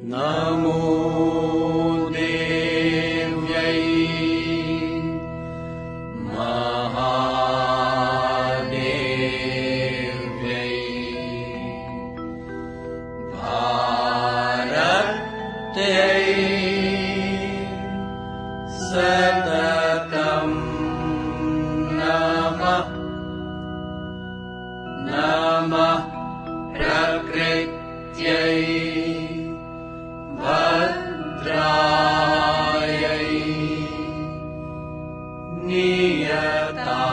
नमो देव्यै महादेव्यै भारत्यै सततं नमः। नमः प्रकृत्यै भद्रायै नियता